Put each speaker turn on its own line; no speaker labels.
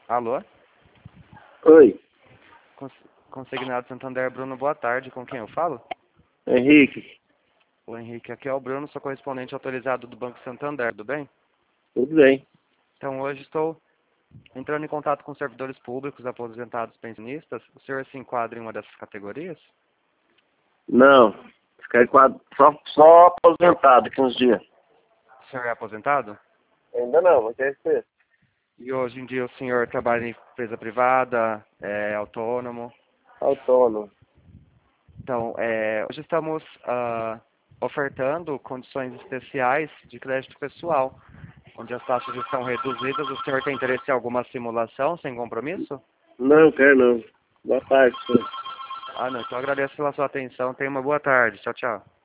Alô?
Oi,
Consignado Santander, Bruno, boa tarde. Com quem eu falo?
Henrique,
O Henrique, aqui é o Bruno, sou correspondente autorizado do Banco Santander, tudo bem?
tudo bem?
Então hoje estou entrando em contato com servidores públicos, aposentados, pensionistas. O senhor se enquadra em uma dessas categorias?
Não, fiquei só aposentado aqui uns dias.
O senhor é aposentado?
Ainda não, mas quer ser
E hoje em dia o senhor trabalha em empresa privada, é autônomo?
autônomo.
Então, hoje estamos ofertando condições especiais de crédito pessoal, onde as taxas estão reduzidas. O senhor tem interesse em alguma simulação sem compromisso?
Não, quero não. Boa tarde, senhor.
Ah, não. Então agradeço pela sua atenção. Tenha uma boa tarde. Tchau, tchau.